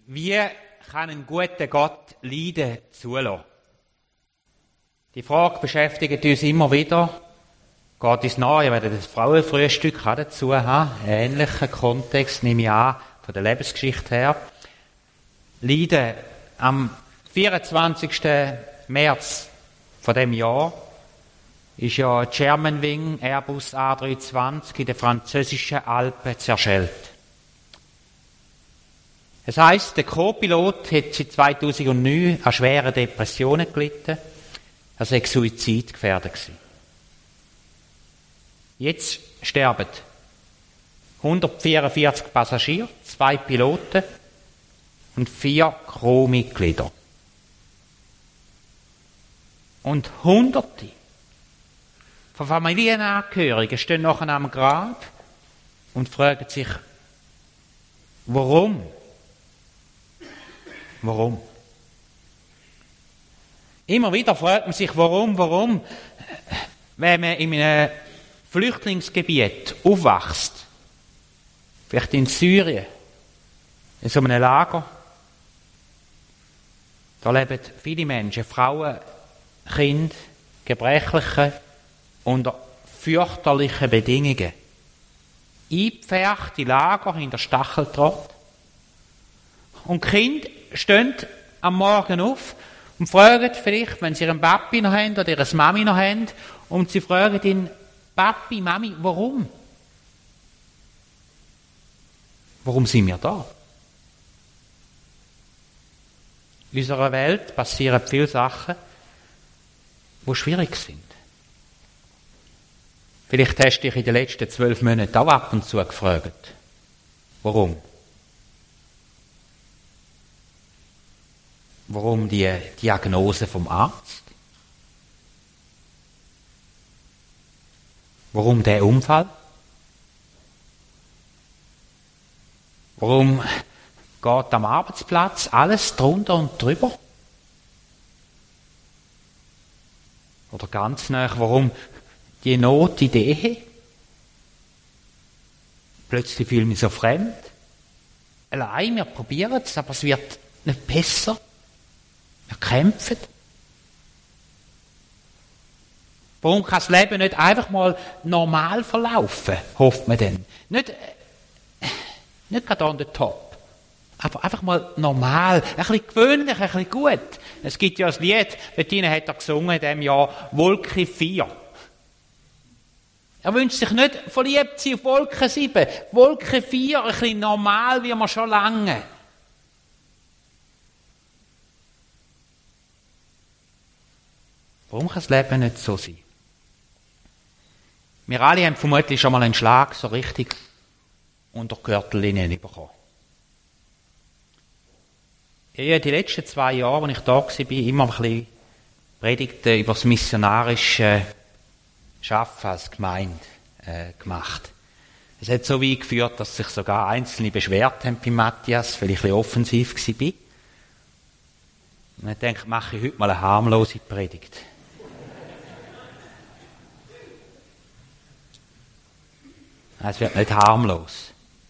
Wie kann ein guter Gott Leiden zulassen? Die Frage beschäftigt uns immer wieder. Geht uns nahe, wir werden das Frauenfrühstück auch dazu haben. Einen ähnlichen Kontext nehme ich an, von der Lebensgeschichte her. Leiden. Am 24. März von dem Jahr ist ja Germanwing Airbus A320 in den französischen Alpen zerschellt. Das heisst, der Co-Pilot hat seit 2009 an schweren Depressionen gelitten. Er sei suizidgefährdet gewesen. Jetzt sterben 144 Passagiere, 2 Piloten und 4 Crewmitglieder. Und Hunderte von Familienangehörigen stehen nachher am Grab und fragen sich, warum? Warum? Immer wieder fragt man sich, warum? Wenn man in einem Flüchtlingsgebiet aufwächst, vielleicht in Syrien, in so einem Lager, da leben viele Menschen, Frauen, Kinder, Gebrechliche, unter fürchterlichen Bedingungen. Eingepferchte Lager hinter Stacheldraht. Und die Kinder stehen am Morgen auf und fragen vielleicht, wenn sie ihren Papi noch haben oder ihre Mami noch haben, und sie fragen ihn, Papi, Mami, warum? Warum sind wir da? In unserer Welt passieren viele Sachen, die schwierig sind. Vielleicht hast du dich in den letzten 12 Monaten auch ab und zu gefragt, warum? Warum die Diagnose vom Arzt? Warum der Unfall? Warum geht am Arbeitsplatz alles drunter und drüber? Oder ganz nah, warum die Not in der Ehe? Plötzlich fühle ich mich so fremd. Allein, wir probieren es, aber es wird nicht besser. Wir kämpfen. Warum kann das Leben nicht einfach mal normal verlaufen, hofft man denn? Nicht gerade on the top. Aber einfach mal normal, ein bisschen gewöhnlich, ein bisschen gut. Es gibt ja ein Lied, Bettina hat er gesungen in diesem Jahr, Wolke 4. Er wünscht sich nicht verliebt sein auf Wolke 7. Wolke 4, ein bisschen normal, wie man schon lange. Warum kann das Leben nicht so sein? Wir alle haben vermutlich schon mal einen Schlag so richtig unter die Gürtellinie bekommen. Ich habe die letzten 2 Jahre, als ich da war, immer ein bisschen Predigten über das missionarische Schaffen als Gemeinde gemacht. Es hat so weit geführt, dass sich sogar Einzelne beschwert haben bei Matthias, weil ich ein bisschen offensiv war. Und ich denke, mache ich heute mal eine harmlose Predigt. Es wird nicht harmlos,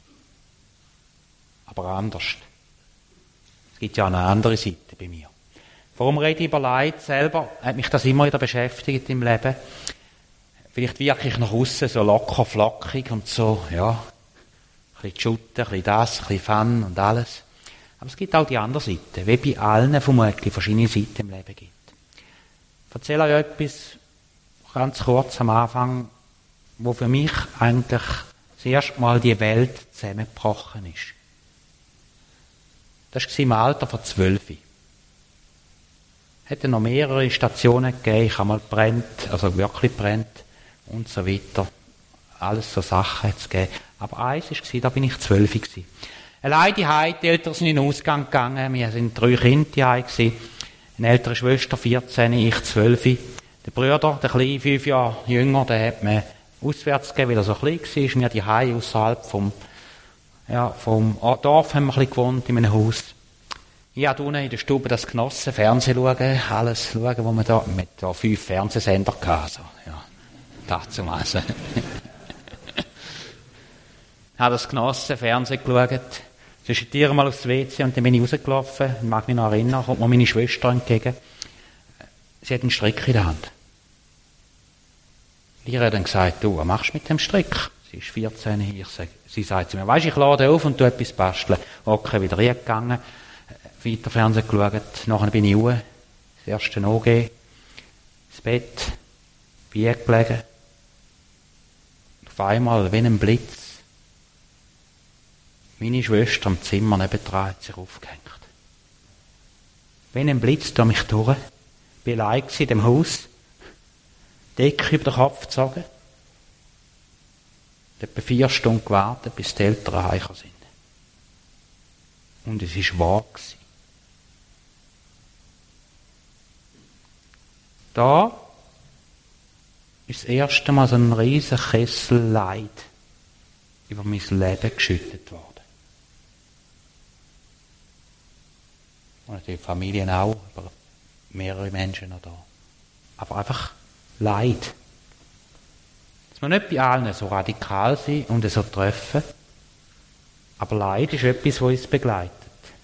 aber anders. Es gibt ja eine andere Seite bei mir. Warum rede ich über Leid selber? Hat mich das immer wieder beschäftigt im Leben. Vielleicht wirke ich nach aussen so locker, flockig und so, ja, ein bisschen Schutten, ein bisschen das, ein bisschen Fun und alles. Aber es gibt auch die andere Seite, wie bei allen vermutlich verschiedene Seiten im Leben gibt. Ich erzähle euch etwas, ganz kurz am Anfang, wo für mich eigentlich das erste Mal die Welt zusammengebrochen ist. Das war im Alter von 12. Es hätte noch mehrere Stationen gegeben, ich habe mal brennt, also wirklich brennt und so weiter. Alles so Sachen hat es gegeben. Aber eins war, da bin ich 12 gewesen. Allein die Eltern sind in den Ausgang gegangen, wir sind 3 Kinder daheim gewesen. Eine ältere Schwester, 14, ich 12. Der Bruder, der Kleine, 5 Jahre jünger, der hat mir auswärts gegeben, weil er so klein war. Wir daheim ausserhalb vom Dorf haben wir ein bisschen gewohnt, in einem Haus. Ich habe unten in der Stube das genossen, Fernsehen schauen, alles schauen, wo man da, mit da 5 Fernsehsender hatte, also, ja, dazu also. Ich habe das genossen, Fernsehen geschaut. zwischendurch mal aufs WC und dann bin ich rausgelaufen, ich mag mich noch erinnern, kommt mir meine Schwester entgegen. Sie hat einen Strick in der Hand. Ich habe dann gesagt, du, was machst du mit dem Strick? Sie ist 14 hier. Sie sagt zu mir, weisst, ich lade auf und tu etwas basteln. Okay, wieder reingegangen, weiter Fernsehen geschaut, nachher bin ich ruhig, das erste angegeben, ins Bett, Bier gelegen. Auf einmal, wie ein Blitz, meine Schwester im Zimmer nebendran hat sich aufgehängt. Wie ein Blitz durch mich durch, bin allein in dem Haus, Decke über den Kopf gezogen, etwa 4 Stunden gewartet, bis die Eltern heim sind. Und es war wahr gewesen. Da ist das erste Mal so ein riesen Kessel Leid über mein Leben geschüttet worden. Und natürlich Familien auch, aber mehrere Menschen noch da. Aber einfach Leid. Es muss nicht bei allen so radikal sein und so treffen, aber Leid ist etwas, das uns begleitet.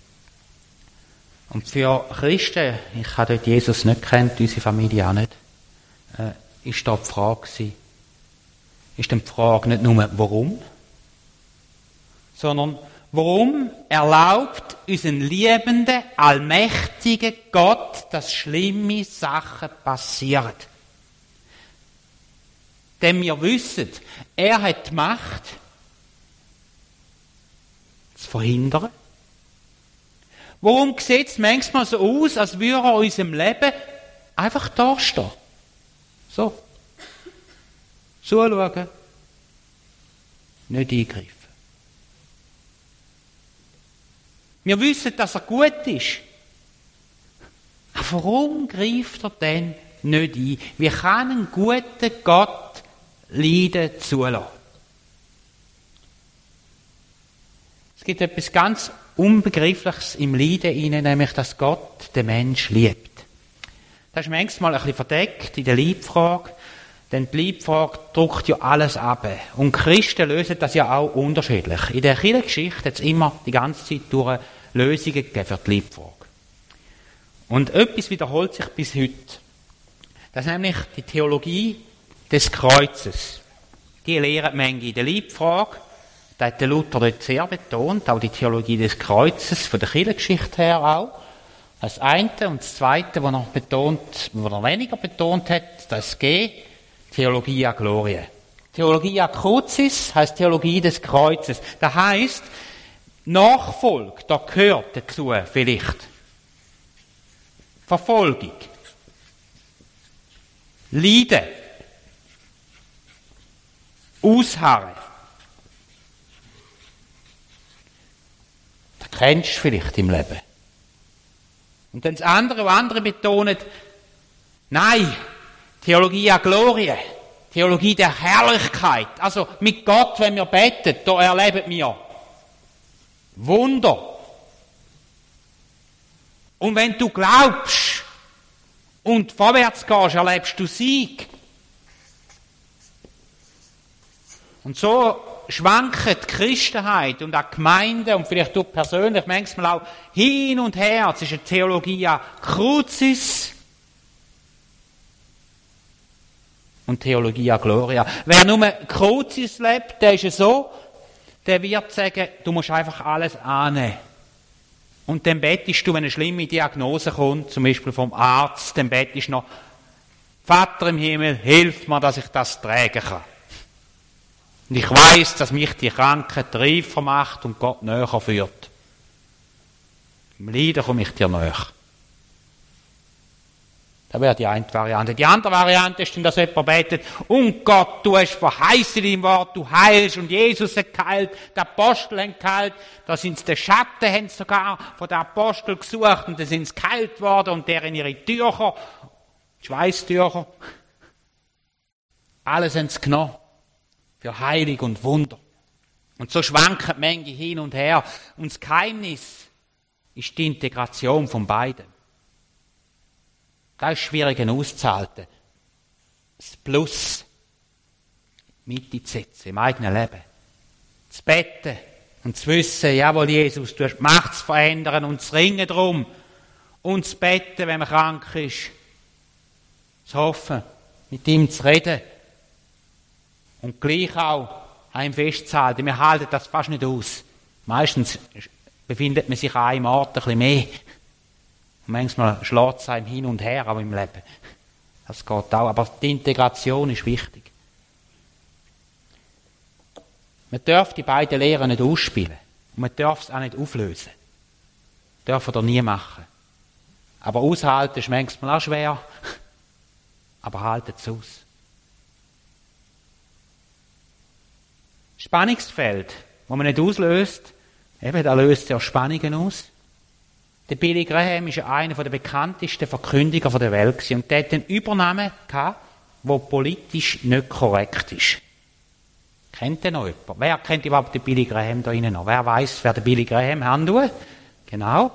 Und für Christen, ich habe dort Jesus nicht kennt, unsere Familie auch nicht, ist da die Frage gewesen, ist dann die Frage nicht nur, warum, sondern warum erlaubt unseren liebenden, allmächtigen Gott, dass schlimme Sachen passieren? Denn wir wissen, er hat die Macht, zu verhindern. Warum sieht es manchmal so aus, als würde er in unserem Leben einfach dastehen? So. Zuschauen. Nicht eingreifen. Wir wissen, dass er gut ist. Aber warum greift er denn nicht ein? Wie kann ein guter Gott Leiden zulassen? Es gibt etwas ganz Unbegreifliches im Leiden hinein, nämlich, dass Gott den Mensch liebt. Das ist manchmal ein bisschen verdeckt in der Liebfrage, denn die Liebfrage drückt ja alles ab. Und Christen lösen das ja auch unterschiedlich. In der Kirchengeschichte hat es immer die ganze Zeit durch Lösungen gegeben für die Liebfrage. Und etwas wiederholt sich bis heute. Das ist nämlich die Theologie des Kreuzes. Die lehren manche in der Liebfrage. Das hat der Luther dort sehr betont, auch die Theologie des Kreuzes, von der Kirchengeschichte her auch. Das eine und das zweite, was er weniger betont hat, das G, Theologia Gloriae. Theologia Crucis heisst Theologie des Kreuzes. Das heisst, Nachfolge, da gehört dazu vielleicht Verfolgung, Leiden, Ausharren. Das kennst du vielleicht im Leben. Und dann das andere, was andere betonen, nein, Theologia Gloriae, Theologie der Herrlichkeit. Also mit Gott, wenn wir beten, da erleben wir Wunder. Und wenn du glaubst und vorwärts gehst, erlebst du Sieg. Und so schwankt die Christenheit und auch die Gemeinde und vielleicht du persönlich manchmal auch hin und her zwischen Theologia Crucis und Theologia Gloria. Wer nur Crucis lebt, der ist ja so, der wird sagen, du musst einfach alles annehmen. Und dann bettest du, wenn eine schlimme Diagnose kommt, zum Beispiel vom Arzt, dann bettest du noch, Vater im Himmel, hilf mir, dass ich das tragen kann. Und ich weiss, dass mich die Krankheit reifer macht und Gott näher führt. Im Leiden komme ich dir näher. Das wäre die eine Variante. Die andere Variante ist, dass jemand betet, und Gott, du hast verheißen in deinem Wort, du heilst, und Jesus hat geheilt, die Apostel haben geheilt, da sind den Schatten haben sogar von den Aposteln gesucht, und dann sind sie geheilt worden, und deren ihre Tücher, Schweißtücher, alles haben sie genommen. Für Heilung und Wunder. Und so schwanken die Menge hin und her. Und das Geheimnis ist die Integration von beiden. Das ist schwierig auszuhalten. Das Plus mit zu setzen im eigenen Leben. Das Betten Und zu wissen, jawohl, Jesus, du hast die Macht zu verändern und zu ringen darum. Und zu beten, wenn man krank ist. Zu hoffen, mit ihm zu reden. Und gleich auch an ihm festzuhalten. Wir halten das fast nicht aus. Meistens befindet man sich an einem Ort ein bisschen mehr. Und manchmal schlägt es einem hin und her, auch im Leben. Das geht auch. Aber die Integration ist wichtig. Man darf die beiden Lehren nicht ausspielen. Und man darf es auch nicht auflösen. Das dürfen wir nie machen. Aber aushalten ist manchmal auch schwer. Aber haltet es aus. Spannungsfeld, das man nicht auslöst, eben, da löst ja Spannungen aus. Der Billy Graham ist einer der bekanntesten Verkündiger der Welt gewesen. Und der hat einen Übernamen gehabt, der politisch nicht korrekt ist. Kennt ihr noch jemand? Wer kennt überhaupt den Billy Graham da innen noch? Wer weiß, wer den Billy Graham handelt? Genau.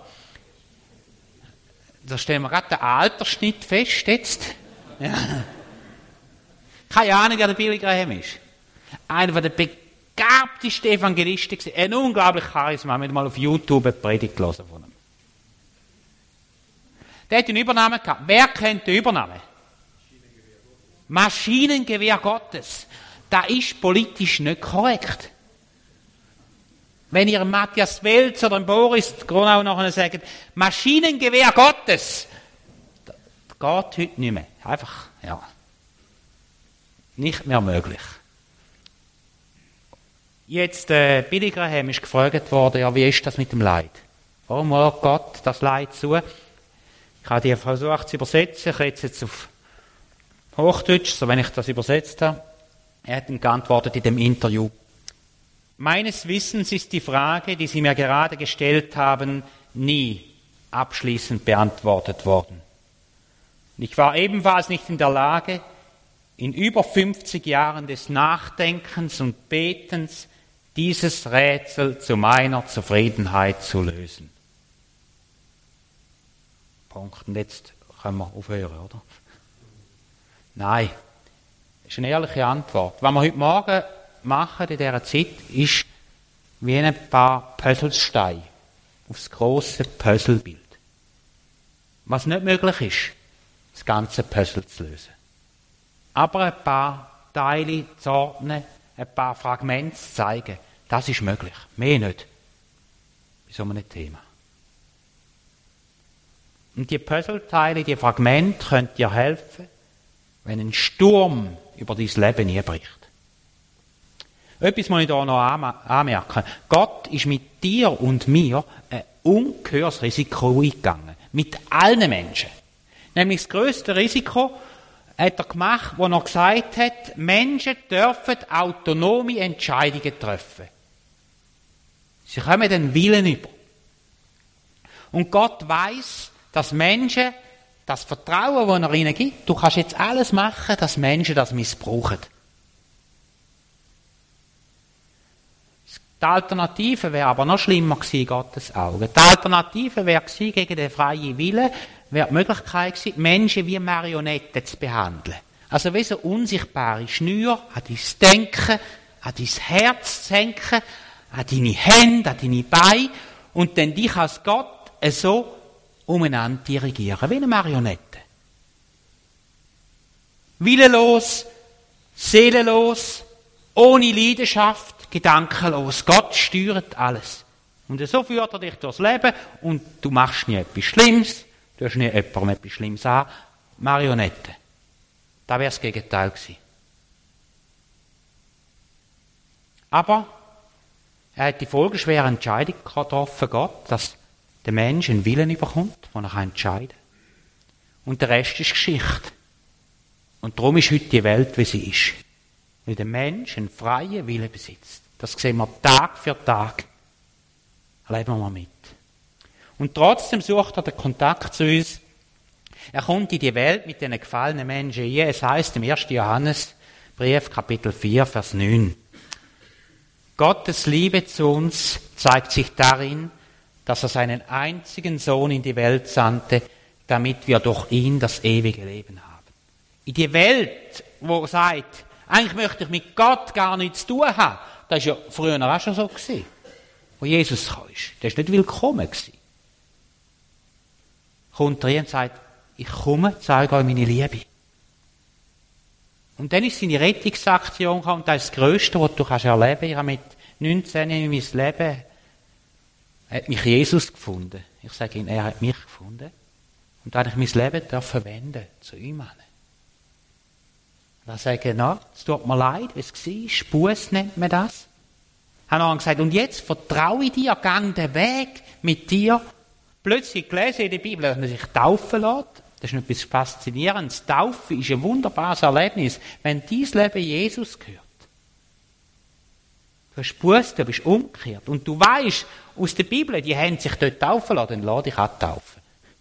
Da stellen wir gerade den Altersschnitt fest jetzt. Ja. Keine Ahnung, wer der Billy Graham ist. Einer der begabtesten Evangelisten gewesen. Ein unglaublich Charisma. Wir haben mal auf YouTube eine Predigt gelesen von ihm. Der hat einen Übernamen gehabt. Wer kennt den Übernamen? Maschinengewehr Gottes. Das ist politisch nicht korrekt. Wenn ihr Matthias Welz oder Boris Gronau nachher sagt, Maschinengewehr Gottes, das geht heute nicht mehr. Einfach, ja. Nicht mehr möglich. Jetzt, Billy Graham ist gefragt worden, ja, wie ist das mit dem Leid? Warum lässt Gott das Leid zu? Ich habe die versucht zu übersetzen, ich rede jetzt auf Hochdeutsch, so wenn ich das übersetzt habe. Er hat geantwortet in dem Interview. Meines Wissens ist die Frage, die Sie mir gerade gestellt haben, nie abschließend beantwortet worden. Und ich war ebenfalls nicht in der Lage, in über 50 Jahren des Nachdenkens und Betens dieses Rätsel zu meiner Zufriedenheit zu lösen. Punkt. Und jetzt können wir aufhören, oder? Nein. Das ist eine ehrliche Antwort. Was wir heute Morgen machen in dieser Zeit, ist wie ein paar Puzzlesteine aufs grosse Puzzlebild. Was nicht möglich ist, das ganze Puzzle zu lösen. Aber ein paar Teile zu ordnen, ein paar Fragmente zu zeigen, das ist möglich. Mehr nicht. Bei so einem Thema. Und die Puzzleteile, die Fragmente können dir helfen, wenn ein Sturm über dein Leben einbricht. Etwas muss ich hier noch anmerken. Gott ist mit dir und mir ein ungeheures Risiko eingegangen. Mit allen Menschen. Nämlich das grösste Risiko hat er gemacht, wo er gesagt hat, Menschen dürfen autonome Entscheidungen treffen. Sie kommen den Willen über. Und Gott weiss, dass Menschen das Vertrauen, das er ihnen gibt, du kannst jetzt alles machen, dass Menschen das missbrauchen. Die Alternative wäre aber noch schlimmer gewesen in Gottes Augen. Die Alternative wäre gewesen, gegen den freien Willen, wäre die Möglichkeit gewesen, Menschen wie Marionetten zu behandeln. Also wie so unsichtbare Schnüre an dein Denken, an dein Herz zu senken, an deine Hände, an deine Beine und dann dich als Gott so umeinander dirigieren, wie eine Marionette. Willenlos, seelenlos, ohne Leidenschaft, gedankenlos. Gott steuert alles. Und so führt er dich durchs Leben und du machst nie etwas Schlimmes, du hast nie jemandem etwas Schlimmes an. Marionette. Das wäre das Gegenteil gewesen. Aber er hat die folgenschwere Entscheidung getroffen, Gott, dass der Mensch einen Willen bekommt, den er entscheiden kann. Und der Rest ist Geschichte. Und darum ist heute die Welt, wie sie ist. Weil der Mensch einen freien Willen besitzt. Das sehen wir Tag für Tag. Leben wir mit. Und trotzdem sucht er den Kontakt zu uns. Er kommt in die Welt mit den gefallenen Menschen ein. Es heisst im 1. Johannesbrief, Kapitel 4, Vers 9. Gottes Liebe zu uns zeigt sich darin, dass er seinen einzigen Sohn in die Welt sandte, damit wir durch ihn das ewige Leben haben. In die Welt, wo er sagt, eigentlich möchte ich mit Gott gar nichts zu tun haben, das war ja früher auch schon so gewesen. wo Jesus kam. Der war nicht willkommen. Kommt rein und sagt, ich komme, zeige euch meine Liebe. Und dann ist seine Rettungsaktion gekommen, und das ist das Grösste, was du erleben kannst. Ich habe mit 19 in meinem Leben, hat mich Jesus gefunden. Ich sage ihm, er hat mich gefunden. Und da habe ich mein Leben verwenden zu ihm hin. Und dann sage ich, na, es tut mir leid, wie es war, Buß nennt man das. Ich habe dann gesagt, und jetzt vertraue ich dir, gang den Weg mit dir. Plötzlich gelesen in der Bibel, dass man sich taufen lässt. Das ist etwas Faszinierendes. Taufe ist ein wunderbares Erlebnis, wenn dein Leben Jesus gehört. Du hast Buß, du bist umgekehrt. Und du weisst aus der Bibel, die haben sich dort taufen lassen, dann lass dich auch taufen.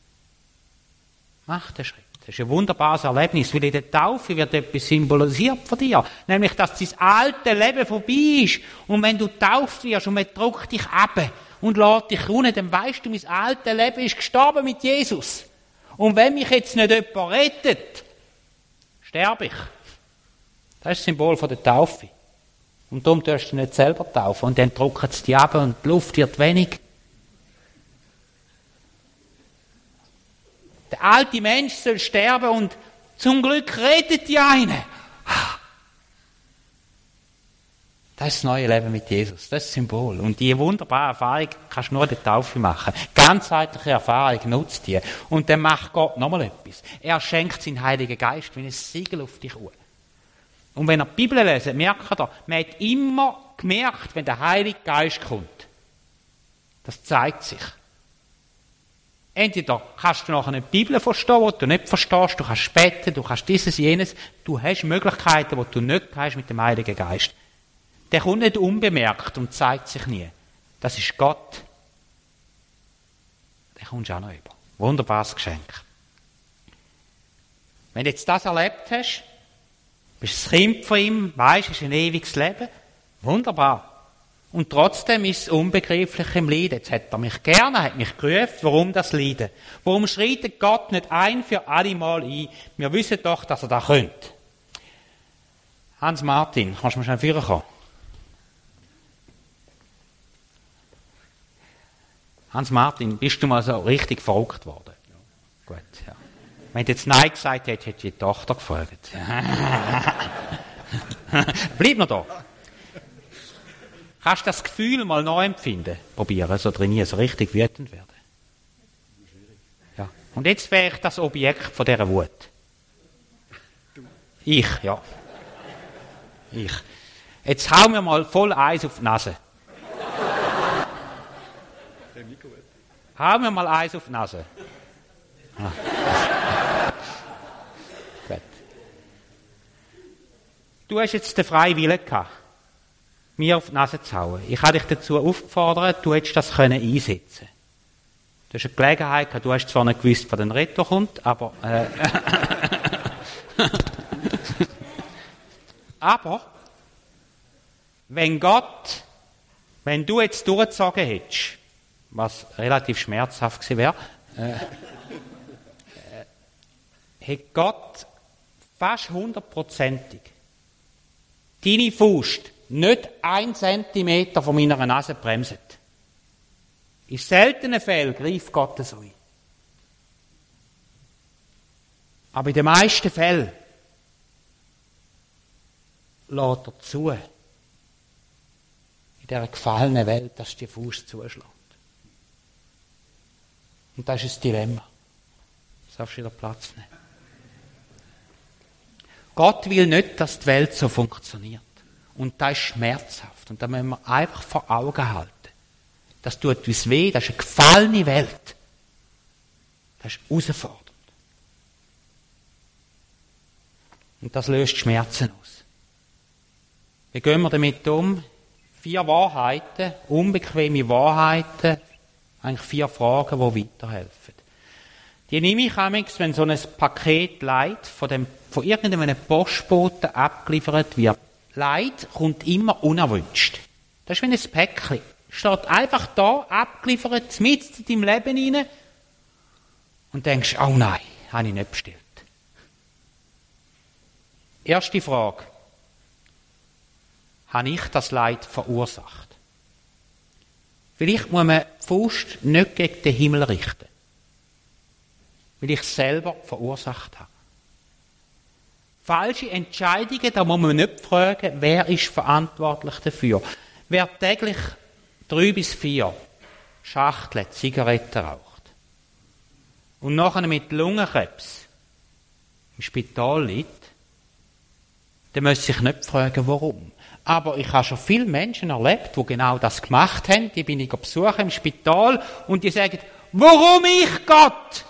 Mach den Schritt. Das ist ein wunderbares Erlebnis, weil in der Taufe wird etwas symbolisiert von dir. Nämlich, dass dein alte Leben vorbei ist. Und wenn du getauft wirst und man drückt dich ab und lässt dich runter, dann weisst du, mein altes Leben ist gestorben mit Jesus. Und wenn mich jetzt nicht jemand rettet, sterbe ich. Das ist das Symbol von der Taufe. Und darum darfst du nicht selber taufen. Und dann drücken sie dich ab und die Luft wird wenig. Der alte Mensch soll sterben und zum Glück rettet die eine. Das ist das neue Leben mit Jesus. Das ist das Symbol. Und diese wunderbare Erfahrung kannst du nur in der Taufe machen. Ganzheitliche Erfahrung nutzt die. Und dann macht Gott nochmal etwas. Er schenkt seinen Heiligen Geist wie ein Siegel auf dich ruhe. Und wenn ihr die Bibel lesen, merkt ihr, man hat immer gemerkt, wenn der Heilige Geist kommt. Das zeigt sich. Entweder kannst du nachher eine Bibel verstehen, die du nicht verstehst, du kannst beten, du kannst dieses, jenes, du hast Möglichkeiten, die du nicht hast mit dem Heiligen Geist. Der kommt nicht unbemerkt und zeigt sich nie. Das ist Gott. Den kommst du auch noch über. Wunderbares Geschenk. Wenn du jetzt das erlebt hast, bist du das Kind von ihm, weisst, es ist ein ewiges Leben, wunderbar. Und trotzdem ist es unbegreiflich im Leiden. Jetzt hat er mich gerne, hat mich gerufen, warum das Leiden? Warum schreitet Gott nicht ein für alle Mal ein? Wir wissen doch, dass er das könnte. Hans Martin, kannst du mal schnell führen kommen? Hans Martin, bist du mal so richtig verrückt worden? Ja. Gut, ja. Wenn du jetzt Nein gesagt hättest, hätte ich die Tochter gefragt. Bleib noch da. Kannst du das Gefühl mal neu empfinden? Probieren, so trainieren, so richtig wütend werden. Ja. Und jetzt wäre ich das Objekt von dieser Wut. Ich, ja. Ich. Jetzt hauen wir mal voll Eis auf die Nase. Hauen wir mal Eis auf die Nase. Ah. Gut. Du hast jetzt den freien Willen gehabt, mir auf die Nase zu hauen. Ich habe dich dazu aufgefordert, du hättest das einsetzen können. Du hast eine Gelegenheit gehabt, du hast zwar nicht gewusst, wann der Retter kommt, aber aber wenn du jetzt durchgezogen hättest, was relativ schmerzhaft gewesen wäre, hat Gott fast 100%ig deine Faust nicht 1 Zentimeter von meiner Nase bremset. In seltenen Fällen greift Gott so ein. Aber in den meisten Fällen lässt er zu, in dieser gefallenen Welt, dass die Faust zuschlägt. Und das ist ein Dilemma. Du darfst wieder Platz nehmen. Gott will nicht, dass die Welt so funktioniert. Und das ist schmerzhaft. Und da müssen wir einfach vor Augen halten. Das tut uns weh, das ist eine gefallene Welt. Das ist herausfordernd. Und das löst Schmerzen aus. Wie gehen wir damit um? 4 Wahrheiten, unbequeme Wahrheiten, eigentlich 4 Fragen, die weiterhelfen. Die nehme ich manchmal, wenn so ein Paket Leid von irgendeinem Postboten abgeliefert wird. Leid kommt immer unerwünscht. Das ist wie ein Päckchen. Steht einfach da, abgeliefert, mitten in deinem Leben rein und denkst, oh nein, habe ich nicht bestellt. Erste Frage. Habe ich das Leid verursacht? Vielleicht muss man die Faust nicht gegen den Himmel richten. Weil ich es selber verursacht habe. Falsche Entscheidungen, da muss man nicht fragen, wer ist verantwortlich dafür. Wer täglich 3 bis 4 Schachteln Zigaretten raucht und nachher mit Lungenkrebs im Spital liegt, der muss sich nicht fragen, warum. Aber ich habe schon viele Menschen erlebt, die genau das gemacht haben. Die bin ich besuchen im Spital und die sagen, warum ich, Gott?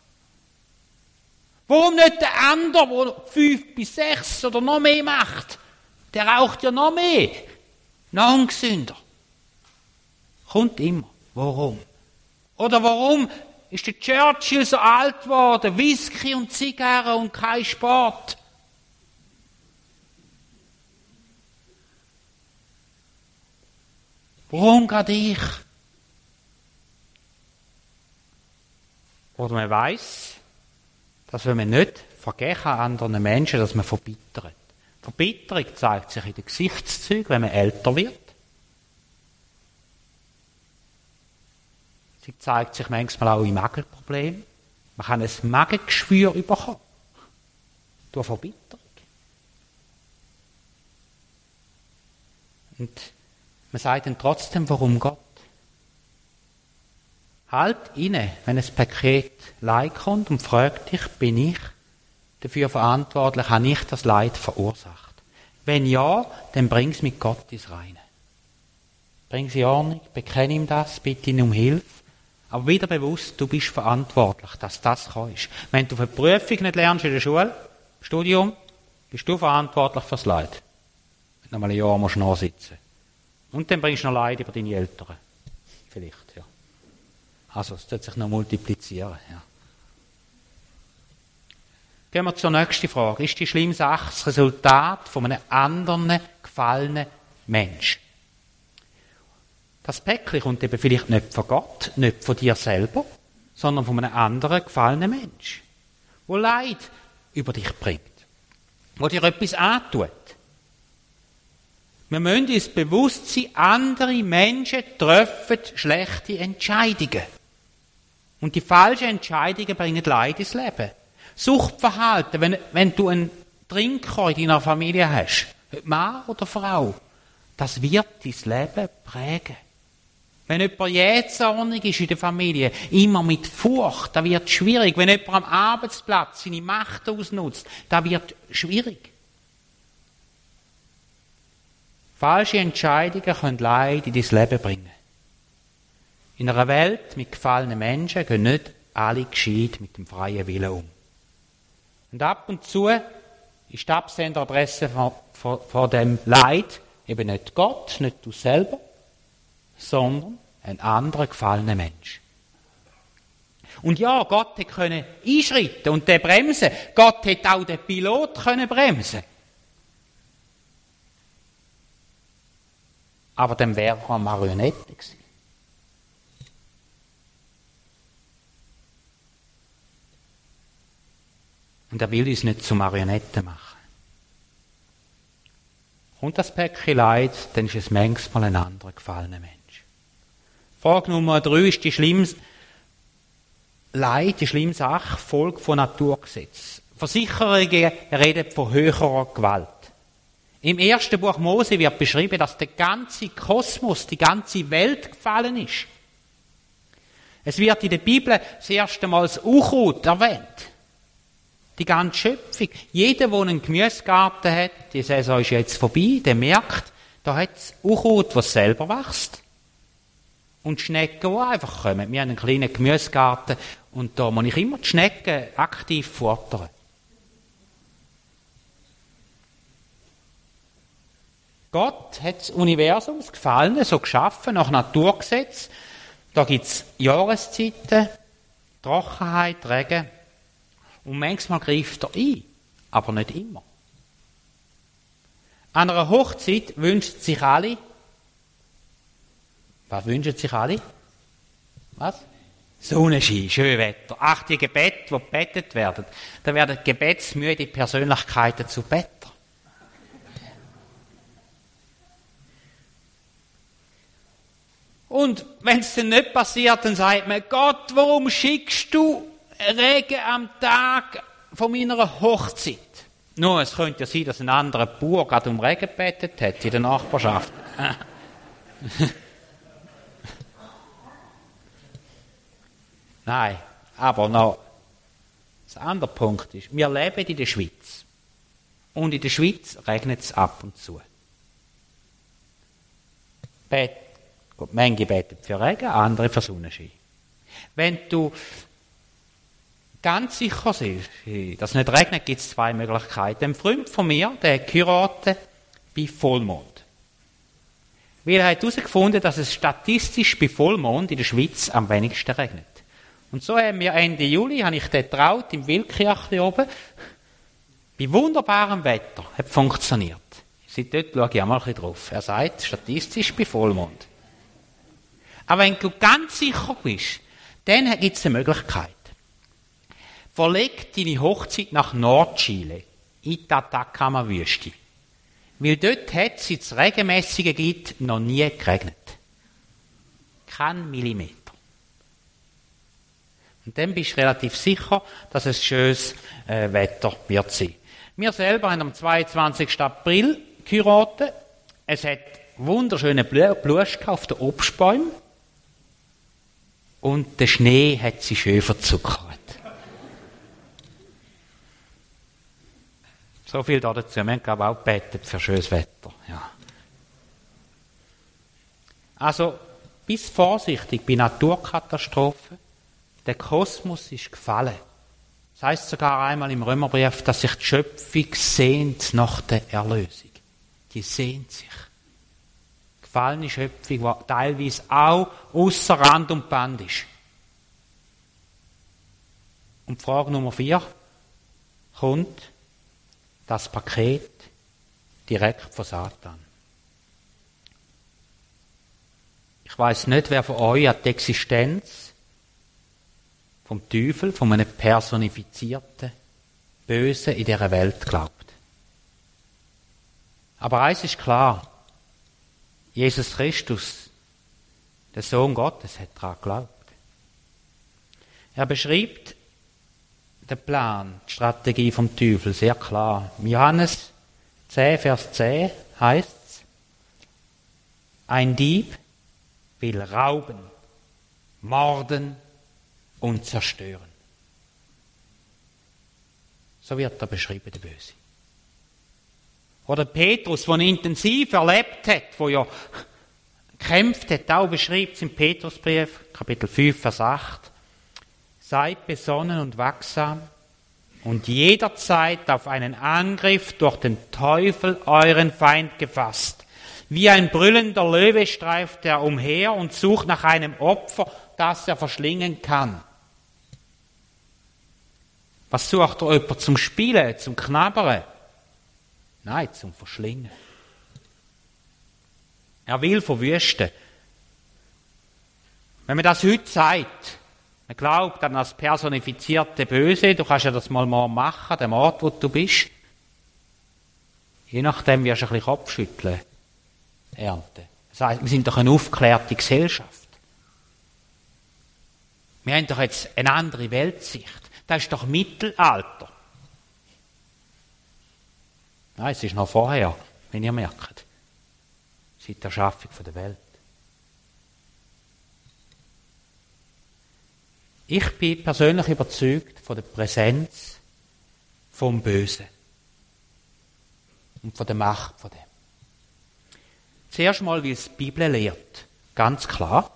Warum nicht der andere, der 5 bis 6 oder noch mehr macht? Der raucht ja noch mehr. Noch ungesünder. Kommt immer. Warum? Oder warum ist der Churchill so alt geworden? Whisky und Zigarren und kein Sport. Warum gerade ich? Oder man weiss, dass wenn man nicht vergeben kann anderen Menschen, dass man verbittert. Verbitterung zeigt sich in den Gesichtszügen, wenn man älter wird. Sie zeigt sich manchmal auch in Magenproblemen. Man kann ein Magengeschwür bekommen. Durch Verbitterung. Und man sagt dann trotzdem, warum Gott? Halt inne, wenn ein Paket Leid kommt und fragt dich, bin ich dafür verantwortlich, habe ich das Leid verursacht? Wenn ja, dann bring es mit Gott ins Reine. Bring es in Ordnung, bekenne ihm das, bitte ihn um Hilfe. Aber wieder bewusst, du bist verantwortlich, dass das kannst. Wenn du für die Prüfung nicht lernst in der Schule, im Studium, bist du verantwortlich fürs Leid. Wenn du noch mal ein Jahr musst nachsitzen. Und dann bringst du noch Leid über deine Eltern. Vielleicht, ja. Also, es wird sich noch multiplizieren, ja. Gehen wir zur nächsten Frage. Ist die schlimme Sache das Resultat von einem anderen gefallenen Menschen? Das Päckchen kommt eben vielleicht nicht von Gott, nicht von dir selber, sondern von einem anderen gefallenen Mensch, der Leid über dich bringt, der dir etwas antut. Wir müssen uns bewusst sein, andere Menschen treffen schlechte Entscheidungen. Und die falschen Entscheidungen bringen Leid ins Leben. Suchtverhalten, wenn du einen Trinker in deiner Familie hast, Mann oder Frau, das wird dein Leben prägen. Wenn jemand jähzornig ist in der Familie, immer mit Furcht, das wird schwierig. Wenn jemand am Arbeitsplatz seine Macht ausnutzt, das wird schwierig. Falsche Entscheidungen können Leid in dein Leben bringen. In einer Welt mit gefallenen Menschen gehen nicht alle gescheit mit dem freien Willen um. Und ab und zu ist die Absenderadresse von dem Leid eben nicht Gott, nicht du selber, sondern ein anderer gefallener Mensch. Und ja, Gott hätte einschreiten und den bremsen. Gott hätte auch den Pilot bremsen. Aber dann wäre er eine Marionette gewesen. Und er will uns nicht zu Marionetten machen. Kommt das Päckchen Leid, dann ist es manchmal ein anderer gefallener Mensch. Frage Nummer 3 ist die schlimme Leid, die schlimme Sache, Folge von Naturgesetzen. Versicherungen reden von höherer Gewalt. Im ersten Buch Mose wird beschrieben, dass der ganze Kosmos, die ganze Welt gefallen ist. Es wird in der Bibel das erste Mal das Unkraut erwähnt. Die ganze Schöpfung. Jeder, der einen Gemüsegarten hat, die Saison ist jetzt vorbei, der merkt, da hat es Unkraut, das selber wächst. Und Schnecken, die einfach kommen. Wir haben einen kleinen Gemüsegarten und da muss ich immer die Schnecken aktiv futtern. Gott hat das Universum, das Gefallene, so geschaffen, nach Naturgesetz. Da gibt es Jahreszeiten, Trockenheit, Regen. Und manchmal greift er ein, aber nicht immer. An einer Hochzeit wünschen sich alle. Was wünschen sich alle? Was? Sonnenschein, Schönwetter. Ach, die Gebete, die gebettet werden. Da werden gebetsmüde Persönlichkeiten zu Better. Und wenn es dann nicht passiert, dann sagt man, Gott, warum schickst du Regen am Tag von meiner Hochzeit? Nur, es könnte ja sein, dass ein anderer Bauer gerade um Regen gebettet hat in der Nachbarschaft. Nein, aber noch der andere Punkt ist, wir leben in der Schweiz. Und in der Schweiz regnet es ab und zu. Manche beten für Regen, andere für Sonnenschein. Wenn du ganz sicher bist, dass es nicht regnet, gibt es zwei Möglichkeiten. Ein Freund von mir, der hat geheiratet bei Vollmond. Weil er hat herausgefunden, dass es statistisch bei Vollmond in der Schweiz am wenigsten regnet. Und so haben wir Ende Juli, habe ich dort getraut, im Wildkirchli oben, bei wunderbarem Wetter, hat funktioniert. Seit dort schaue ich auch mal ein bisschen drauf. Er sagt, statistisch bei Vollmond. Aber wenn du ganz sicher bist, dann gibt es eine Möglichkeit. Verleg deine Hochzeit nach Nordchile, in die Atacama-Wüste. Weil dort hat es, seit es Regenmessungen gibt, noch nie geregnet. Kein Millimeter. Und dann bist du relativ sicher, dass es schönes Wetter wird sein. Wir selber haben am 22. April geheiratet. Es hat wunderschöne Blumen auf den Obstbäumen. Und der Schnee hat sie schön verzuckert. So viel dazu. Wir haben, glaube ich, auch gebetet für schönes Wetter. Ja. Also, bis vorsichtig bei Naturkatastrophen. Der Kosmos ist gefallen. Das heisst sogar einmal im Römerbrief, dass sich die Schöpfung sehnt nach der Erlösung. Die sehnt sich. Gefallene Schöpfung, die teilweise auch ausser Rand und Band ist. Und Frage Nummer 4 kommt das Paket direkt von Satan. Ich weiss nicht, wer von euch an die Existenz vom Teufel, von einem personifizierten Bösen in dieser Welt glaubt. Aber eins ist klar, Jesus Christus, der Sohn Gottes, hat daran geglaubt. Er beschreibt den Plan, die Strategie vom Teufel sehr klar. Johannes 10, Vers 10 heißt es, ein Dieb will rauben, morden und zerstören. So wird er beschrieben, der Böse. Oder Petrus, der ihn intensiv erlebt hat, der ja gekämpft hat, auch beschreibt es im Petrusbrief, Kapitel 5, Vers 8. Seid besonnen und wachsam und jederzeit auf einen Angriff durch den Teufel, euren Feind, gefasst. Wie ein brüllender Löwe streift er umher und sucht nach einem Opfer, das er verschlingen kann. Was sucht er jemand zum Spielen, zum Knabbern? Nein, zum Verschlingen. Er will verwüsten. Wenn man das heute sagt, man glaubt an das personifizierte Böse, du kannst ja das mal machen, dem Ort, wo du bist. Je nachdem wirst du ein bisschen Kopfschütteln ernten. Das heisst, wir sind doch eine aufgeklärte Gesellschaft. Wir haben doch jetzt eine andere Weltsicht. Das ist doch Mittelalter. Nein, es ist noch vorher, wenn ihr merkt. Seit der Schaffung der Welt. Ich bin persönlich überzeugt von der Präsenz vom Bösen und von der Macht von dem. Zuerst mal, wie es die Bibel lehrt, ganz klar.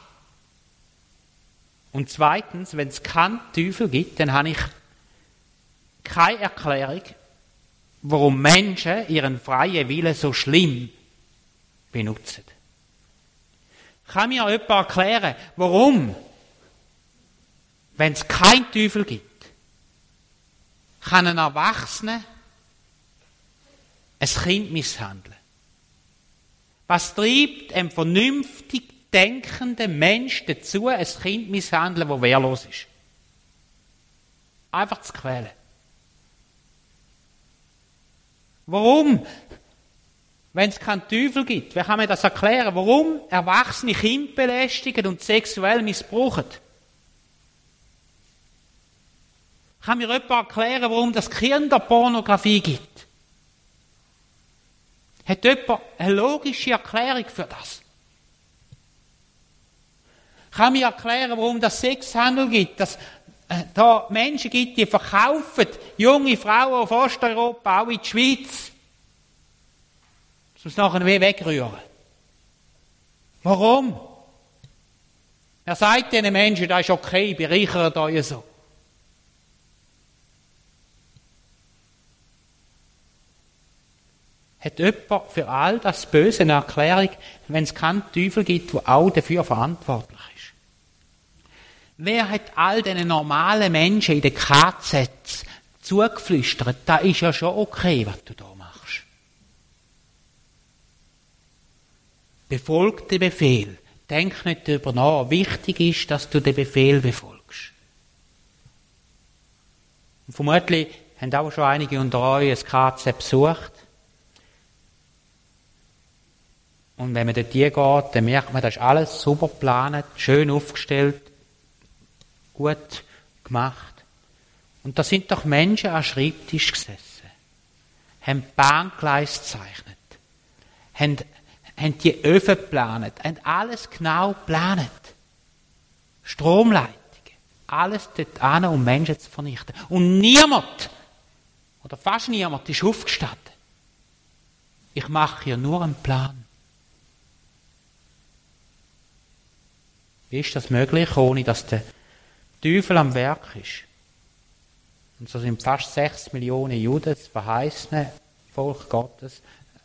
Und zweitens, wenn es keinen Teufel gibt, dann habe ich keine Erklärung, warum Menschen ihren freien Willen so schlimm benutzen. Kann mir jemand erklären, warum, wenn es keinen Teufel gibt, kann ein Erwachsener ein Kind misshandeln? Was treibt ein vernünftig denkender Mensch dazu, ein Kind misshandeln, das wehrlos ist? Einfach zu quälen. Warum? Wenn es keinen Teufel gibt, wer kann mir das erklären? Warum erwachsene Kinder belästigen und sexuell missbrauchen? Kann mir jemand erklären, warum es Kinderpornografie gibt? Hat jemand eine logische Erklärung für das? Kann mir erklären, warum es Sexhandel gibt, dass da Menschen gibt, die verkaufen junge Frauen auf Osteuropa, auch in die Schweiz, dass sie nachher wegrühren. Warum? Er sagt diesen Menschen, das ist okay, bereichert euch so. Hat jemand für all das Böse eine Erklärung, wenn es keinen Teufel gibt, der auch dafür verantwortlich ist? Wer hat all diesen normalen Menschen in den KZs zugeflüstert, das ist ja schon okay, was du da machst. Befolg den Befehl. Denk nicht darüber nach. Wichtig ist, dass du den Befehl befolgst. Und vermutlich haben auch schon einige unter euch ein KZ besucht. Und wenn man dort hingeht, dann merkt man, das ist alles super geplant, schön aufgestellt, gut gemacht. Und da sind doch Menschen am Schreibtisch gesessen, haben Bahngleis gezeichnet, haben die Öfen geplant, haben alles genau geplant. Stromleitungen, alles dort an, um Menschen zu vernichten. Und niemand, oder fast niemand, ist aufgestanden. Ich mache hier nur einen Plan. Wie ist das möglich, ohne dass der Teufel am Werk ist? Und so sind fast 6 Millionen Juden, das verheißene Volk Gottes,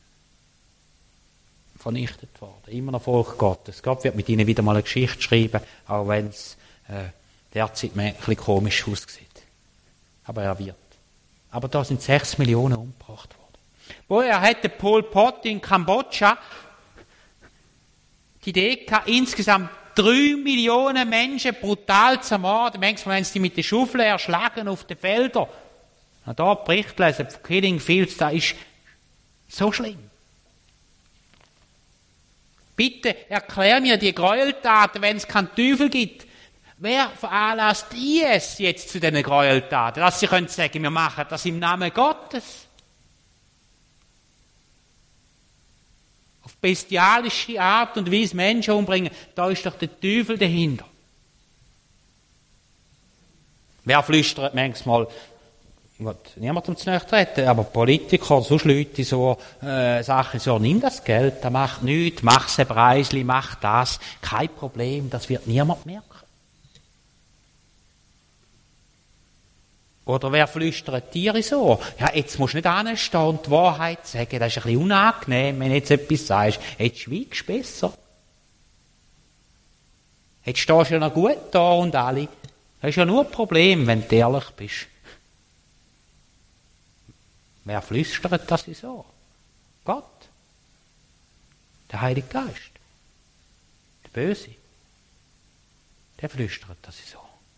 vernichtet worden. Immer noch Volk Gottes. Gott wird mit ihnen wieder mal eine Geschichte schreiben, auch wenn es derzeit ein bisschen komisch aussieht. Aber er wird. Aber da sind 6 Millionen umgebracht worden. Woher hat der Pol Pot in Kambodscha die Idee gehabt, insgesamt 3 Millionen Menschen brutal zu ermorden. Manchmal, wenn sie die mit den Schaufeln erschlagen auf den Feldern. Und da Bericht lesen von Killing Fields, das ist so schlimm. Bitte erklär mir die Gräueltaten, wenn es keinen Teufel gibt. Wer veranlasst IS jetzt zu diesen Gräueltaten? Dass sie können sagen, wir machen das im Namen Gottes. Auf bestialische Art und Weise Menschen umbringen, da ist doch der Teufel dahinter. Wer flüstert manchmal, ich will niemandem zu nahe treten, aber Politiker, sonst Leute so Sachen so, nimm das Geld, das macht nichts, mach's ein Preisli, mach das, kein Problem, das wird niemand merken. Oder wer flüstert Tiere so? Ja, jetzt musst du nicht anstehen und die Wahrheit sagen, das ist ein bisschen unangenehm, wenn du jetzt etwas sagst. Jetzt schweigst du besser. Jetzt stehst du ja noch gut da und alle. Das ist ja nur ein Problem, wenn du ehrlich bist. Wer flüstert das so? Gott. Der Heilige Geist. Der Böse. Der flüstert das so.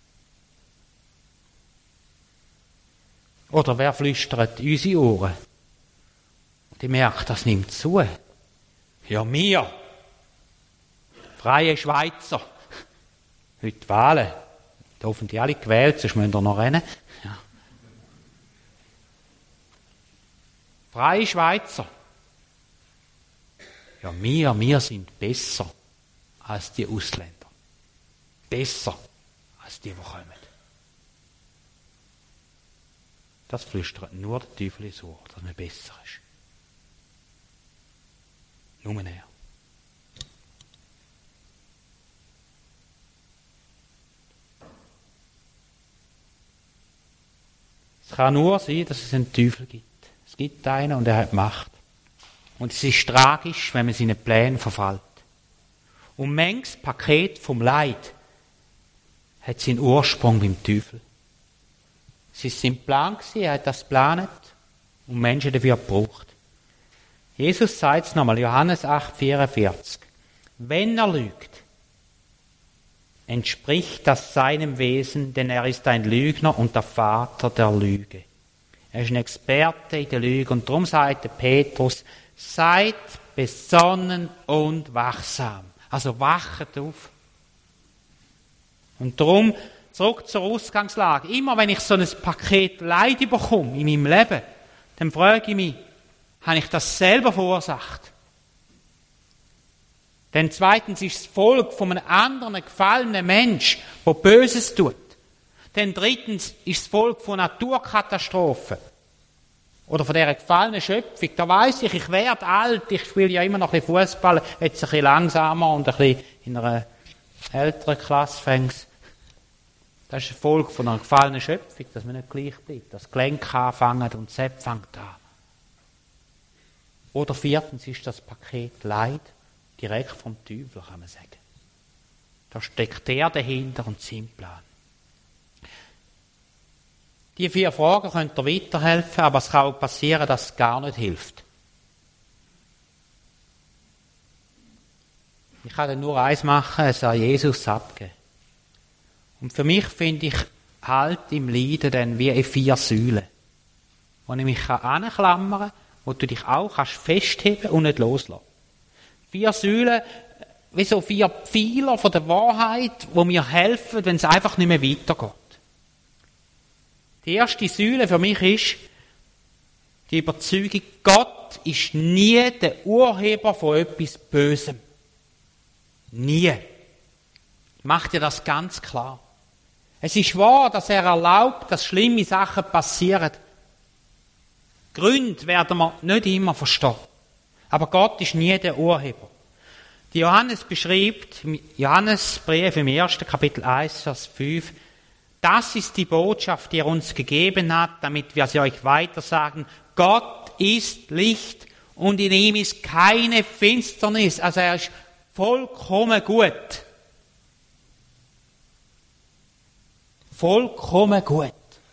Oder wer flüstert unsere Ohren? Die merkt, das nimmt zu. Ja, wir. Freie Schweizer. Heute Wahlen. Da hoffen die alle gewählt, sonst müssen wir noch rennen. Ja. Freie Schweizer. Ja, wir sind besser als die Ausländer. Besser als die kommen. Das flüstert nur der Teufel ins Ohr, dass man besser ist. Nur er. Es kann nur sein, dass es einen Teufel gibt. Es gibt einen und er hat Macht. Und es ist tragisch, wenn man seinen Plänen verfällt. Und manches Paket vom Leid hat seinen Ursprung beim Teufel. Es war sein Plan, er hat das geplant und Menschen dafür gebraucht. Jesus sagt es nochmal, Johannes 8,44. Wenn er lügt, entspricht das seinem Wesen, denn er ist ein Lügner und der Vater der Lüge. Er ist ein Experte in der Lüge. Und darum sagt der Petrus, seid besonnen und wachsam. Also wachet auf. Und darum, zurück zur Ausgangslage. Immer wenn ich so ein Paket Leid bekomme in meinem Leben, dann frage ich mich, habe ich das selber verursacht? Denn zweitens ist es Folge von einem anderen gefallenen Mensch, der Böses tut. Denn drittens ist es Folge von Naturkatastrophen. Oder von dieser gefallenen Schöpfung. Da weiss ich werde alt, ich spiele ja immer noch ein bisschen Fußball, jetzt ein bisschen langsamer und ein bisschen in einer älteren Klasse fängst. Das ist eine Folge von einer gefallenen Schöpfung, dass man nicht gleich bleibt. Das Gelenk anfängt und das Sepp fängt an. Oder viertens ist das Paket Leid direkt vom Teufel, kann man sagen. Da steckt der dahinter und sein Plan. Die 4 Fragen können dir weiterhelfen, aber es kann auch passieren, dass es gar nicht hilft. Ich kann dann nur eins machen, es an Jesus abgeben. Und für mich finde ich halt im Leiden dann wie in 4 Säulen, wo ich mich anklammern kann, wo du dich auch festheben kannst und nicht loslassen. 4 Säulen, wie so 4 Pfeiler von der Wahrheit, die mir helfen, wenn es einfach nicht mehr weitergeht. Die erste Säule für mich ist die Überzeugung, Gott ist nie der Urheber von etwas Bösem. Nie. Macht dir das ganz klar. Es ist wahr, dass er erlaubt, dass schlimme Sachen passieren. Gründe werden wir nicht immer verstehen. Aber Gott ist nie der Urheber. Die Johannes beschreibt, im Johannesbrief im 1. Kapitel 1, Vers 5, das ist die Botschaft, die er uns gegeben hat, damit wir sie euch weitersagen. Gott ist Licht und in ihm ist keine Finsternis. Also er ist vollkommen gut. Vollkommen gut.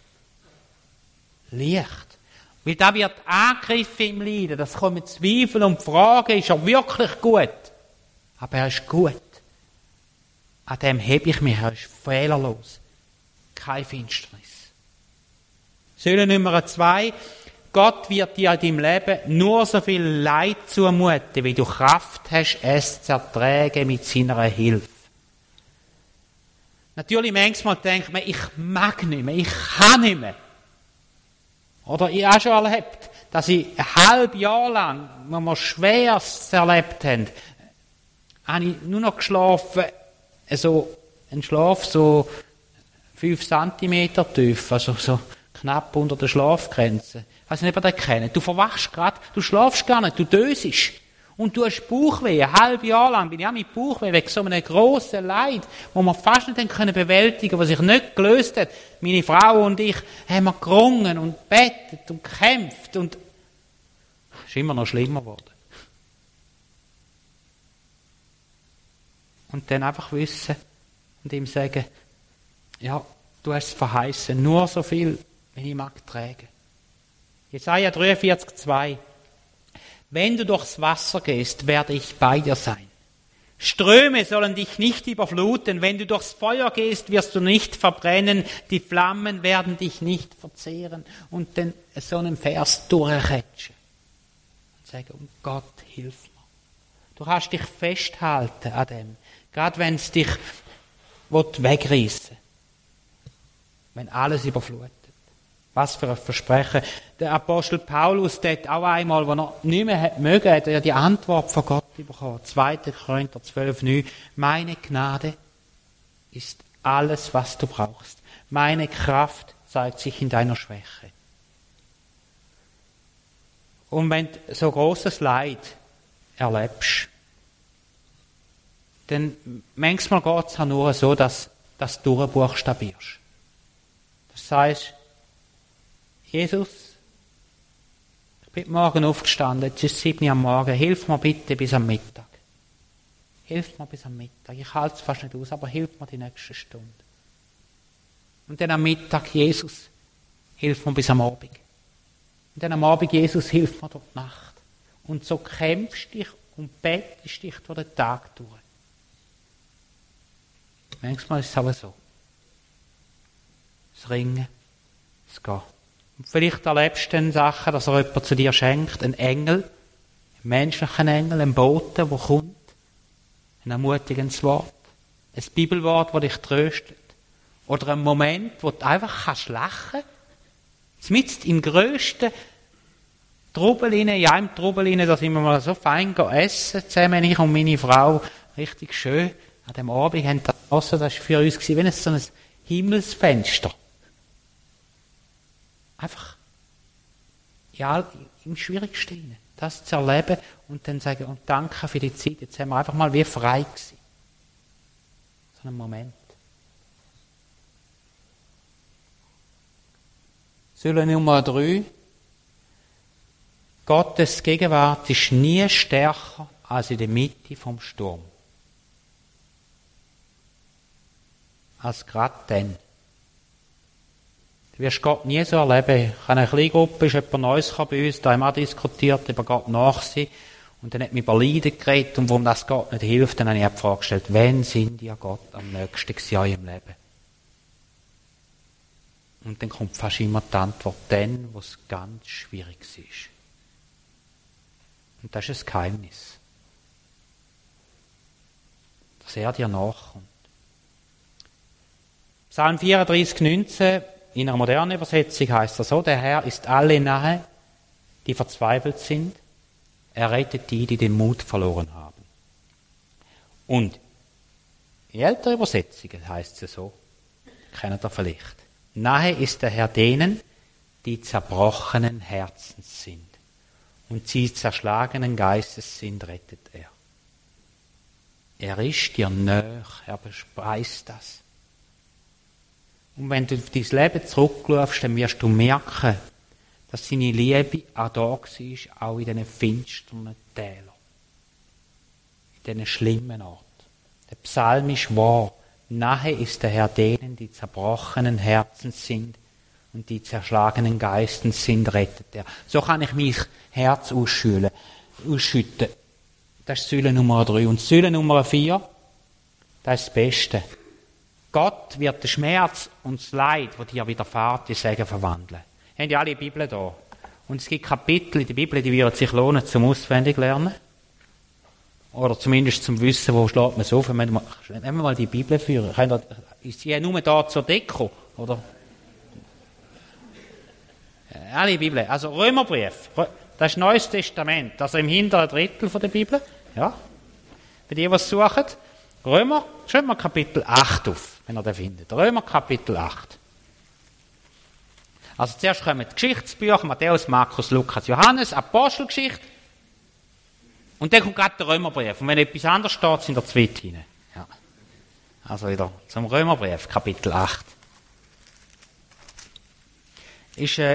Licht. Weil da wird angegriffen im Leiden. Das kommen Zweifel und Fragen, ist er wirklich gut? Aber er ist gut. An dem hebe ich mich, er ist fehlerlos. Keine Finsternis. Säule Nummer 2. Gott wird dir in deinem Leben nur so viel Leid zumuten, wie du Kraft hast, es zu ertragen mit seiner Hilfe. Natürlich, manchmal denkt man, ich mag nicht mehr, ich kann nicht mehr. Oder ich habe schon erlebt, dass ich ein halbes Jahr lang, wenn wir Schweres erlebt haben, habe ich nur noch geschlafen, ein Schlaf so 5 Zentimeter tief, also so knapp unter der Schlafgrenze. Ich weiss nicht, ob ihr das kennt. Du verwachst gerade, du schlafst gar nicht, du dösest. Und du hast Bauchweh. Ein halbes Jahr lang bin ich auch mit Bauchweh wegen so einem grossen Leid, wo wir fast nicht bewältigen können, was sich nicht gelöst hat. Meine Frau und ich haben wir gerungen und bettet und gekämpft und es ist immer noch schlimmer geworden. Und dann einfach wissen und ihm sagen, ja, du hast es verheißen, nur so viel, wenn ich mag tragen. Jesaja 43,2. Wenn du durchs Wasser gehst, werde ich bei dir sein. Ströme sollen dich nicht überfluten. Wenn du durchs Feuer gehst, wirst du nicht verbrennen. Die Flammen werden dich nicht verzehren. Und dann so einen Vers durchquetschen. Und sagen, um Gott, hilf mir. Du kannst dich festhalten an dem. Gerade wenn es dich wegreißen will. Wenn alles überflutet. Was für ein Versprechen. Der Apostel Paulus, der hat auch einmal, als er nicht mehr mögen, hat er die Antwort von Gott bekommen. 2. Korinther 12,9. Meine Gnade ist alles, was du brauchst. Meine Kraft zeigt sich in deiner Schwäche. Und wenn du so großes Leid erlebst, dann manchmal geht es nur so, dass du durchbuchstabierst. Das heißt, Jesus, ich bin morgen aufgestanden, jetzt ist 7 Uhr am Morgen, hilf mir bitte bis am Mittag. Hilf mir bis am Mittag. Ich halte es fast nicht aus, aber hilf mir die nächste Stunde. Und dann am Mittag, Jesus, hilf mir bis am Abend. Und dann am Abend, Jesus, hilf mir durch die Nacht. Und so kämpfst dich und bettest dich durch den Tag durch. Manchmal ist es aber so. Das Ringen, das Gehen. Und vielleicht erlebst du dann Sachen, dass er jemand zu dir schenkt, einen Engel, einen menschlichen Engel, einen Boten, der kommt, ein ermutigendes Wort, ein Bibelwort, das dich tröstet, oder ein Moment, wo du einfach lachen kannst, mitten im grössten Trubel rein, in einem Trubel rein, da sind wir mal so fein essen zusammen, ich und meine Frau, richtig schön, an dem Abend haben das genossen, das war für uns wie so ein Himmelsfenster. Einfach, ja, im Schwierigsten rein, das zu erleben und dann sagen, und danke für die Zeit, jetzt haben wir einfach mal wie frei gewesen. So einen Moment. Säule Nummer 3. Gottes Gegenwart ist nie stärker als in der Mitte vom Sturm. Als gerade dann. Du wirst Gott nie so erleben. Ich habe eine kleine Gruppe, ist jemand Neues bei uns, da haben wir auch diskutiert über Gott Nachsehen. Und dann hat man über Leiden geredet und warum das Gott nicht hilft. Dann habe ich auch die Frage gestellt, wann sind ihr Gott am nächsten Jahr im Leben? Und dann kommt fast immer die Antwort, dann, wo es ganz schwierig ist. Und das ist ein Geheimnis. Dass er dir nachkommt. Psalm 34, 19, in einer modernen Übersetzung heißt er so, der Herr ist alle nahe, die verzweifelt sind. Er rettet die, die den Mut verloren haben. Und in älteren Übersetzungen heißt es so, kennt ihr vielleicht, nahe ist der Herr denen, die zerbrochenen Herzens sind. Und sie zerschlagenen Geistes sind, rettet er. Er ist dir nahe, er bespreist das. Und wenn du auf dein Leben zurückschaust, dann wirst du merken, dass seine Liebe auch da war, auch in diesen finsteren Tälern. In diesen schlimmen Orten. Der Psalm ist wahr. Nahe ist der Herr denen, die zerbrochenen Herzen sind und die zerschlagenen Geisten sind, rettet er. So kann ich mein Herz ausschütten. Das ist Säule Nummer 3. Und Säule Nummer 4, das ist das Beste. Gott wird den Schmerz und das Leid, das dir widerfährt, in Segen verwandeln. Wir haben ja alle die Bibel da. Und es gibt Kapitel in der Bibel, die würden sich lohnen zum Auswendiglernen. Oder zumindest zum Wissen, wo schlägt man es auf. Wenn wir mal die Bibel führen. Ist sie ja nur da zur Deko, oder? Alle Bibel. Also Römerbrief. Das ist Neues Testament. Also im hinteren Drittel der Bibel. Ja. Für die, die es suchen. Römer, schreibt mal Kapitel 8 auf, wenn ihr den findet. Römer Kapitel 8. Also zuerst kommen die Geschichtsbücher, Matthäus, Markus, Lukas, Johannes, Apostelgeschichte. Und dann kommt gerade der Römerbrief. Und wenn etwas anderes steht, sind da zwei hinein. Ja. Also wieder zum Römerbrief, Kapitel 8. Ist ein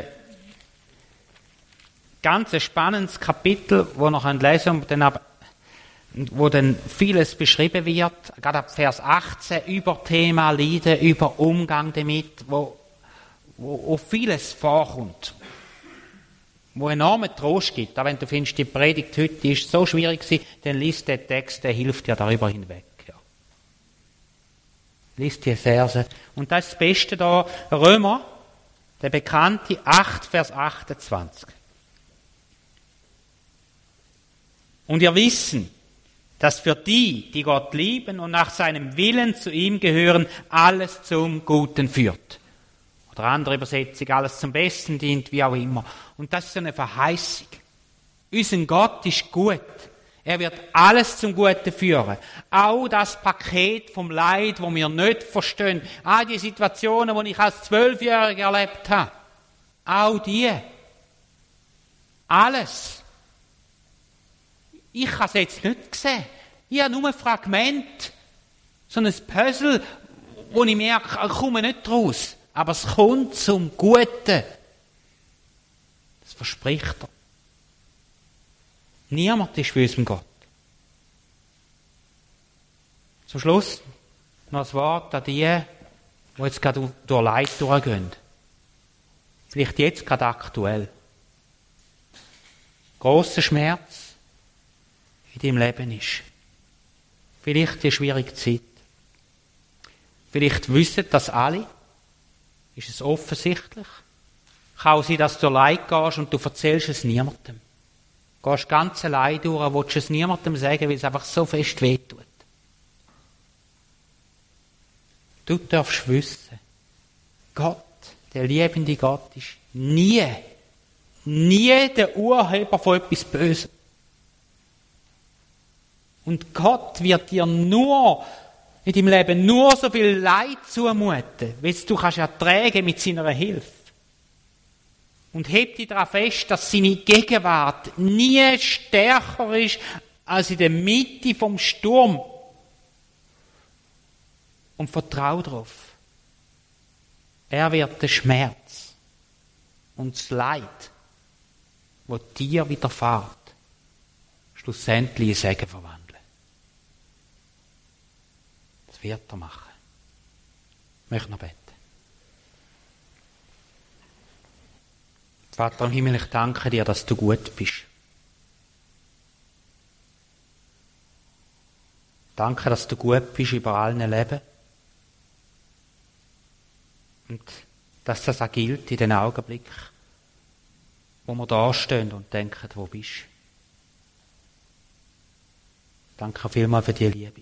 ganz spannendes Kapitel, das noch lesen und wo dann vieles beschrieben wird, gerade ab Vers 18, über Thema Leiden, über Umgang damit, wo vieles vorkommt, wo enormen Trost gibt. Auch wenn du findest, die Predigt heute ist so schwierig gewesen, dann liest den Text, der hilft dir darüber hinweg. Ja. Lies die Verse. Und das ist das Beste da, Römer, der bekannte 8, Vers 28. Und wir wissen, dass für die, die Gott lieben und nach seinem Willen zu ihm gehören, alles zum Guten führt. Oder andere Übersetzung, alles zum Besten dient, wie auch immer. Und das ist so eine Verheißung. Unser Gott ist gut. Er wird alles zum Guten führen. Auch das Paket vom Leid, das wir nicht verstehen. All die Situationen, die ich als 12-Jähriger erlebt habe. Auch die. Alles. Ich habe es jetzt nicht gesehen. Ich habe nur ein Fragment, so ein Puzzle, wo ich merke, ich komme nicht raus. Aber es kommt zum Guten. Das verspricht er. Niemand ist wie unserem Gott. Zum Schluss noch ein Wort an die, die jetzt gerade durch Leid durchgehen. Vielleicht jetzt gerade aktuell. Grosser Schmerz in deinem Leben ist. Vielleicht eine schwierige Zeit. Vielleicht wissen das alle. Ist es offensichtlich. Kann auch sein, dass du allein gehst und du erzählst es niemandem. Du gehst ganz allein durch, willst es niemandem sagen, weil es einfach so fest wehtut. Du darfst wissen, Gott, der liebende Gott, ist nie der Urheber von etwas Bösem. Und Gott wird dir nur in deinem Leben nur so viel Leid zumuten, weil du kannst ertragen mit seiner Hilfe. Und heb dich daran fest, dass seine Gegenwart nie stärker ist als in der Mitte vom Sturm. Und vertrau darauf. Er wird den Schmerz und das Leid, das dir widerfährt, schlussendlich in Segen verwandeln. Das wird er machen. Ich möchte noch beten. Vater im Himmel, ich danke dir, dass du gut bist. Danke, dass du gut bist über allen Leben. Und dass das auch gilt in den Augenblick, wo wir da stehen und denken, wo bist du? Danke vielmals für die Liebe.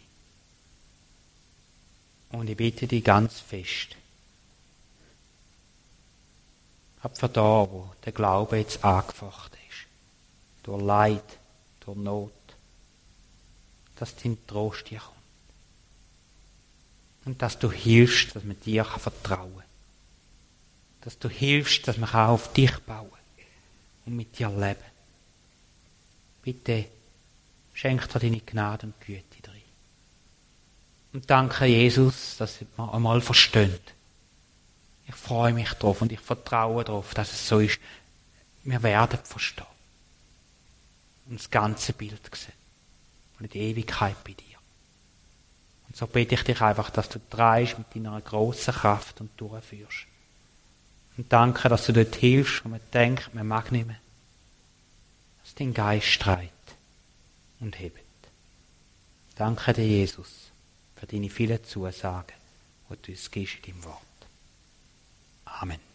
Und ich bitte dich ganz fest, ab von da, wo der Glaube jetzt angefochten ist, durch Leid, durch Not, dass dein Trost dir kommt. Und dass du hilfst, dass man dir vertrauen kann. Dass du hilfst, dass man auf dich bauen kann und mit dir leben. Bitte schenk dir deine Gnade und Güte drin. Und danke Jesus, dass wir einmal verstehen. Ich freue mich drauf und ich vertraue darauf, dass es so ist. Wir werden verstehen. Und das ganze Bild sehen. Und die Ewigkeit bei dir. Und so bitte ich dich einfach, dass du drehst mit deiner grossen Kraft und durchführst. Und danke, dass du dort hilfst, wo man denkt, man mag nicht mehr. Dass dein Geist streit und hebt. Danke dir, Jesus, für deine vielen Zusagen, die du uns gibst in deinem Wort. Amen.